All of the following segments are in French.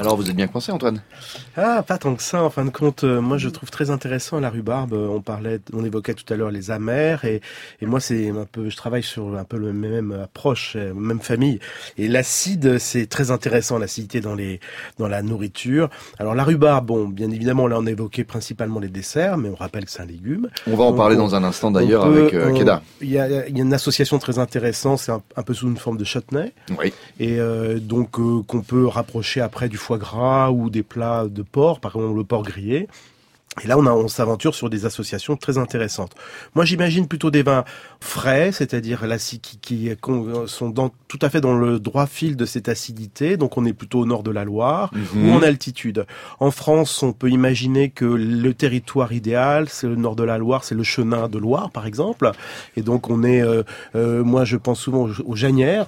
Alors vous êtes bien coincé, Antoine? Ah, pas tant que ça, en fin de compte. Moi, je trouve très intéressant la rhubarbe. On évoquait tout à l'heure les amers, et moi, c'est un peu, je travaille sur un peu le même approche, même famille. Et l'acide, c'est très intéressant, l'acidité dans la nourriture. Alors la rhubarbe, bon, bien évidemment, là, on a évoqué principalement les desserts, mais on rappelle que c'est un légume. On va en parler dans un instant d'ailleurs avec Keda. Il y a une association très intéressante, c'est un peu sous une forme de chutney. Oui. Et donc qu'on peut rapprocher après du foie gras ou des plats de porc, par exemple le porc grillé. Et là, on s'aventure sur des associations très intéressantes. Moi, j'imagine plutôt des vins frais, c'est-à-dire qui sont tout à fait dans le droit fil de cette acidité. Donc, on est plutôt au nord de la Loire ou en altitude. En France, on peut imaginer que le territoire idéal, c'est le nord de la Loire, c'est le Chenin de Loire, par exemple. Et donc, on est, moi, je pense souvent aux Janières,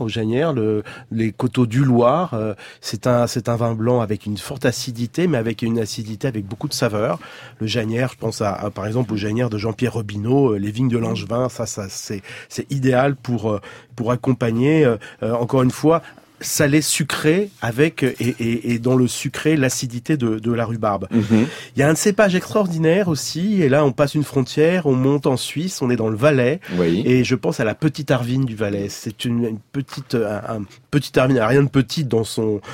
les coteaux du Loir. C'est un vin blanc avec une forte acidité, mais avec une acidité avec beaucoup de saveur. Le Janière, je pense par exemple au Janière de Jean-Pierre Robineau, les vignes de Langevin, ça c'est idéal pour accompagner encore une fois salé sucré avec et dans le sucré l'acidité de la rhubarbe. Il y a un cépage extraordinaire aussi, et là on passe une frontière, on monte en Suisse, on est dans le Valais, et je pense à la petite Arvine du Valais. C'est une petite petite Arvine, rien de petit dans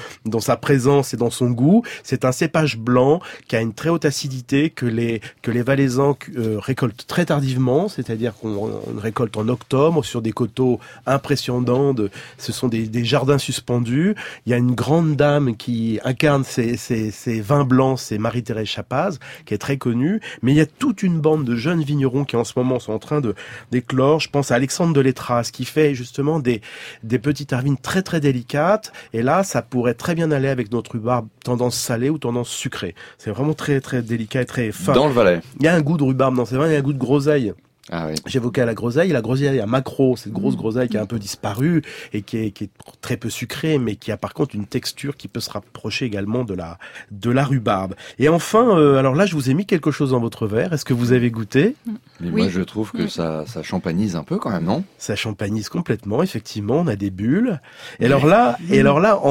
sa présence et dans son goût. C'est un cépage blanc qui a une très haute acidité que les Valaisans récoltent très tardivement, c'est-à-dire qu'on récolte en octobre sur des coteaux impressionnants. Ce sont des jardins suspendus. Il y a une grande dame qui incarne ces vins blancs, c'est Marie-Thérèse Chapaz, qui est très connue. Mais il y a toute une bande de jeunes vignerons qui en ce moment sont en train d'éclore. Je pense à Alexandre de Letras, qui fait justement des petites arvines très très délicates. Et là, ça pourrait très bien aller avec notre rhubarbe tendance salée ou tendance sucrée. C'est vraiment très très délicat et très fin. Dans le Valais. Il y a un goût de rhubarbe dans ces vins, il y a un goût de groseille. Ah oui. J'évoquais la groseille à Macro, cette grosse groseille qui a un peu disparu et qui est très peu sucrée, mais qui a par contre une texture qui peut se rapprocher également de la rhubarbe. Et enfin, alors là, je vous ai mis quelque chose dans votre verre. Est-ce que vous avez goûté? Mais moi, je trouve que ça champanise un peu quand même, non? Ça champanise complètement, effectivement. On a des bulles. Et alors là, il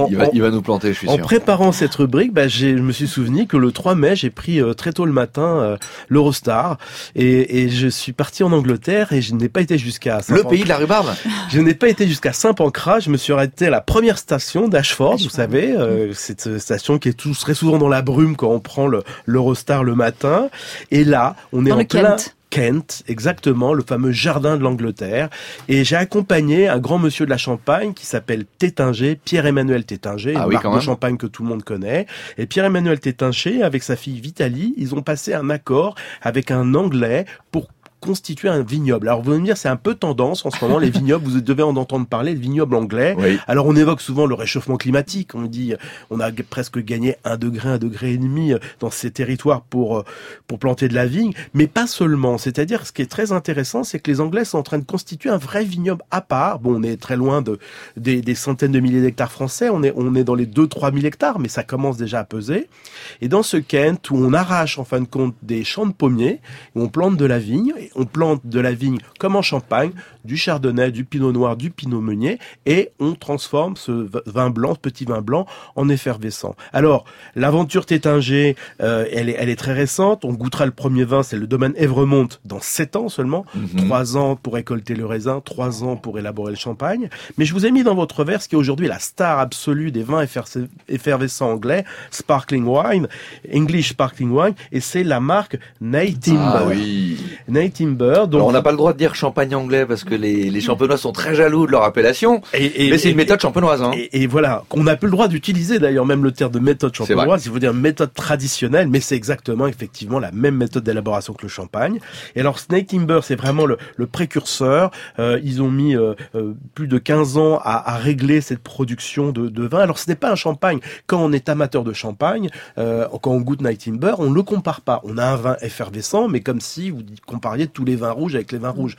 va nous planter, je suis sûr. En préparant cette rubrique, je me suis souvenu que le 3 mai, j'ai pris très tôt le matin l'Eurostar et je suis parti en Angleterre et je n'ai pas été jusqu'à le pays de la rhubarbe. Je n'ai pas été jusqu'à Saint-Pancras. Je me suis arrêté à la première station d'Ashford, vous savez, cette station qui est très souvent dans la brume quand on prend l'Eurostar le matin. Et là, on est en plein Kent, exactement, le fameux jardin de l'Angleterre. Et j'ai accompagné un grand monsieur de la Champagne qui s'appelle Tétinger, Pierre-Emmanuel Tétinger, une marque de champagne que tout le monde connaît. Et Pierre-Emmanuel Tétinger, avec sa fille Vitalie, ils ont passé un accord avec un Anglais pour constituer un vignoble. Alors vous allez me dire, c'est un peu tendance en ce moment, les vignobles, vous devez en entendre parler, le vignoble anglais. Oui. Alors on évoque souvent le réchauffement climatique, on dit on a presque gagné 1 degré et demi dans ces territoires pour planter de la vigne, mais pas seulement. C'est-à-dire, ce qui est très intéressant, c'est que les Anglais sont en train de constituer un vrai vignoble à part. Bon, on est très loin des centaines de milliers d'hectares français, on est dans les 2-3 000 hectares, mais ça commence déjà à peser. Et dans ce Kent, où on arrache en fin de compte des champs de pommiers, où on plante de la vigne, on plante de la vigne comme en Champagne, du chardonnay, du pinot noir, du pinot meunier, et on transforme ce vin blanc, ce petit vin blanc, en effervescent. Alors, l'aventure Tétinger, elle est très récente. On goûtera le premier vin, c'est le domaine Évremont, dans 7 ans seulement. 3 ans pour récolter le raisin, 3 ans pour élaborer le champagne. Mais je vous ai mis dans votre verre ce qui est aujourd'hui la star absolue des vins effervescents anglais, Sparkling Wine, English Sparkling Wine, et c'est la marque Nyetimber. Ah oui. Nyetimber. Donc... Alors, on n'a pas le droit de dire champagne anglais parce que les champenois sont très jaloux de leur appellation. Mais c'est une méthode champenoise. Hein. Et voilà, qu'on n'a plus le droit d'utiliser d'ailleurs même le terme de méthode champenoise. Il faut dire méthode traditionnelle, mais c'est exactement effectivement la même méthode d'élaboration que le champagne. Et alors Nyetimber, c'est vraiment le précurseur. Ils ont mis plus de 15 ans à régler cette production de vin. Alors ce n'est pas un champagne. Quand on est amateur de champagne, quand on goûte Nyetimber, on ne le compare pas. On a un vin effervescent, mais comme si vous compariez tous les vins rouges avec les vins rouges.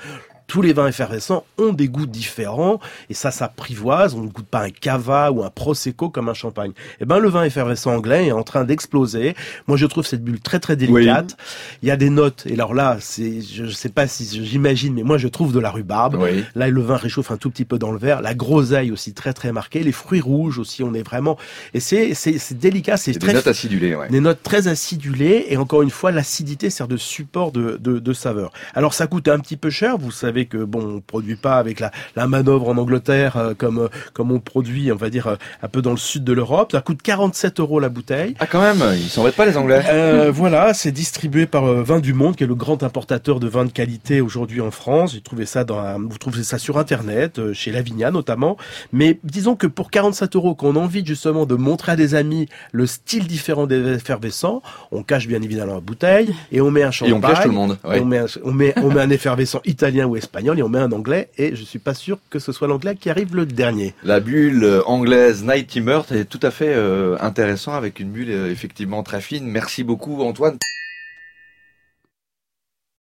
tous les vins effervescents ont des goûts différents et ça s'apprivoise. On ne goûte pas un cava ou un prosecco comme un champagne. Eh ben, le vin effervescent anglais est en train d'exploser. Moi, je trouve cette bulle très très délicate. Oui. Il y a des notes, et alors là, je sais pas si j'imagine, mais moi je trouve de la rhubarbe. Oui. Là, le vin réchauffe un tout petit peu dans le verre. La groseille aussi très très marquée. Les fruits rouges aussi, on est vraiment, et c'est délicat. C'est très, des notes acidulées, ouais. Des notes très acidulées, et encore une fois, l'acidité sert de support de saveur. Alors ça coûte un petit peu cher. Vous savez que bon, on produit pas avec la manœuvre en Angleterre comme on produit, on va dire un peu dans le sud de l'Europe. Ça coûte 47 € la bouteille. Ah quand même, ils s'en mettent pas les Anglais. Voilà, c'est distribué par Vins du Monde, qui est le grand importateur de vins de qualité aujourd'hui en France. Vous trouvez ça sur Internet, chez Lavinia notamment. Mais disons que pour 47 € qu'on a envie justement de montrer à des amis le style différent des effervescents, on cache bien évidemment la bouteille et on met un champagne. Et on cache tout le monde. Ouais. On met un effervescent italien ou espagnol et on met un anglais. Et je suis pas sûr que ce soit l'anglais qui arrive le dernier. La bulle anglaise Night Timber est tout à fait intéressant avec une bulle effectivement très fine. Merci beaucoup Antoine.